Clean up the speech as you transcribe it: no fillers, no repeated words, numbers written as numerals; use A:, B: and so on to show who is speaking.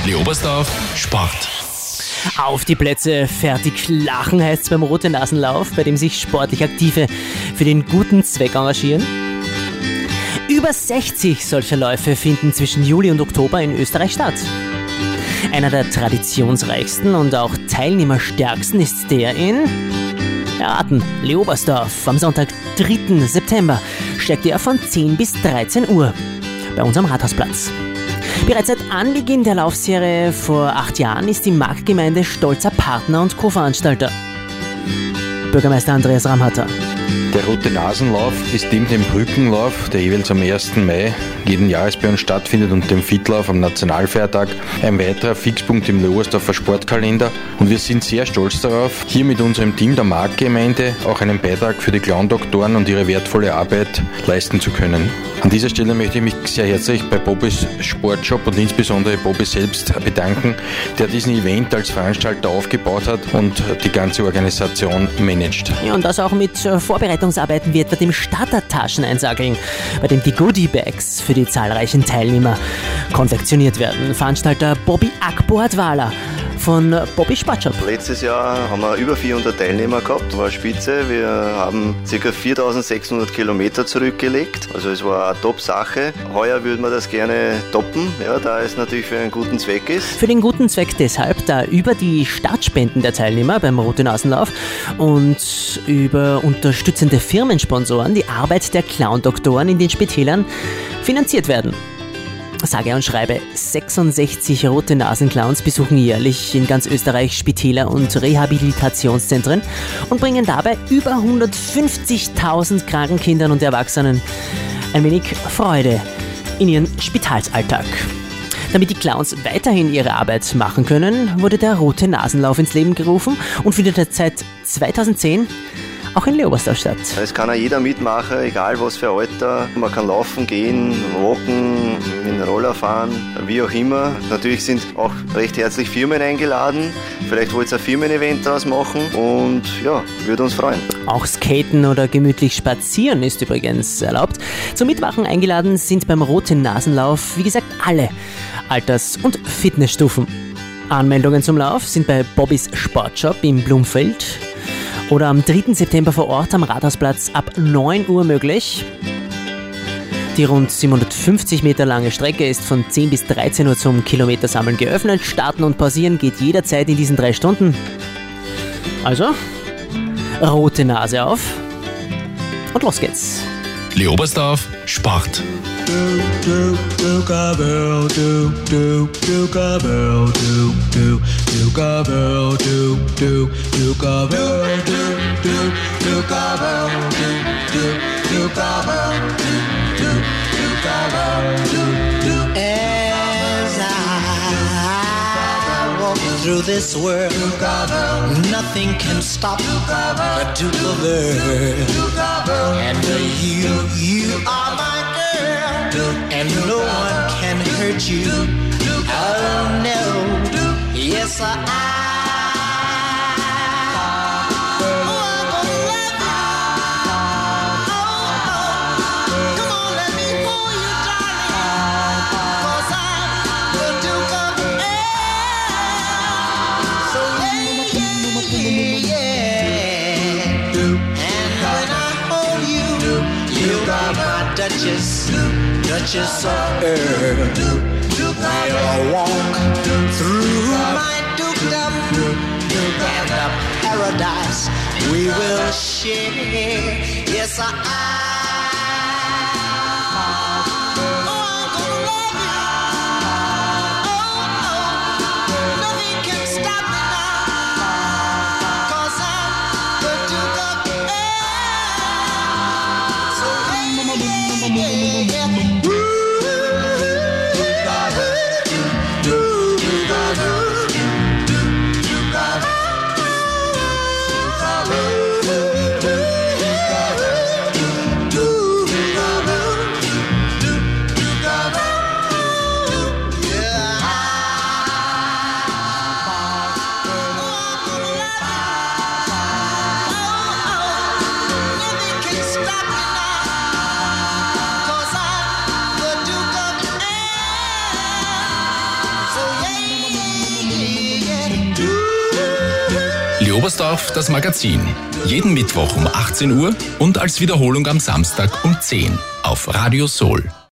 A: Leobersdorf, Sport.
B: Auf die Plätze, fertig lachen heißt's beim Rote-Nasen-Lauf, bei dem sich sportlich Aktive für den guten Zweck engagieren. Über 60 solcher Läufe finden zwischen Juli und Oktober in Österreich statt. Einer der traditionsreichsten und auch teilnehmerstärksten ist der in Leobersdorf. Am Sonntag, 3. September, steigt er von 10 bis 13 Uhr bei unserem Rathausplatz. Bereits seit Anbeginn der Laufserie vor 8 Jahren ist die Marktgemeinde stolzer Partner und Co-Veranstalter. Bürgermeister Andreas Ramhatter.
C: Der Rote-Nasen-Lauf ist neben dem Brückenlauf, der jeweils am 1. Mai jeden Jahres bei uns stattfindet, und dem Fitlauf am Nationalfeiertag ein weiterer Fixpunkt im Leobersdorfer Sportkalender. Und wir sind sehr stolz darauf, hier mit unserem Team der Marktgemeinde auch einen Beitrag für die Clown-Doktoren und ihre wertvolle Arbeit leisten zu können. An dieser Stelle möchte ich mich sehr herzlich bei Bobbys Sportshop und insbesondere Bobby selbst bedanken, der diesen Event als Veranstalter aufgebaut hat und die ganze Organisation managt.
B: Ja, und das auch mit Vorbereitungsarbeiten wie etwa dem Startertaschen-Einsackeln, bei dem die Goodie-Bags für die zahlreichen Teilnehmer konfektioniert werden. Veranstalter Bobby Akboadwala von Bobby Sportshop.
D: Letztes Jahr haben wir über 400 Teilnehmer gehabt, war spitze. Wir haben ca. 4.600 Kilometer zurückgelegt, also es war eine Top-Sache. Heuer würden wir das gerne toppen, ja, da es natürlich für einen guten Zweck ist.
B: Für den guten Zweck deshalb, da über die Startspenden der Teilnehmer beim Rote-Nasen-Lauf und über unterstützende Firmensponsoren die Arbeit der Clown-Doktoren in den Spitälern finanziert werden. Sage und schreibe, 66 Rote-Nasen-Clowns besuchen jährlich in ganz Österreich Spitäler und Rehabilitationszentren und bringen dabei über 150.000 kranken Kindern und Erwachsenen ein wenig Freude in ihren Spitalsalltag. Damit die Clowns weiterhin ihre Arbeit machen können, wurde der Rote-Nasen-Lauf ins Leben gerufen und findet seit 2010 auch in Leobersdorf statt.
D: Es kann auch jeder mitmachen, egal was für Alter. Man kann laufen, gehen, walken, mit dem Roller fahren, wie auch immer. Natürlich sind auch recht herzlich Firmen eingeladen. Vielleicht wollt ihr ein Firmen-Event daraus machen und ja, würde uns freuen.
B: Auch Skaten oder gemütlich spazieren ist übrigens erlaubt. Zum Mitmachen eingeladen sind beim Roten-Nasen-Lauf, wie gesagt, alle Alters- und Fitnessstufen. Anmeldungen zum Lauf sind bei Bobbys Sportshop im Blumfeld oder am 3. September vor Ort am Rathausplatz ab 9 Uhr möglich. Die rund 750 Meter lange Strecke ist von 10 bis 13 Uhr zum Kilometersammeln geöffnet. Starten und pausieren geht jederzeit in diesen 3 Stunden. Also, rote Nase auf und los geht's.
A: Leobersdorf, Sport.
E: Through this world, nothing can stop the Duke of Earl. And you are my girl, and no one can hurt you. Oh no, yes I. Duchess of Earl, we'll walk through my dukedom, and the paradise we will share. Yes,
A: Oberstdorf, das Magazin. Jeden Mittwoch um 18 Uhr und als Wiederholung am Samstag um 10 auf Radio Soul.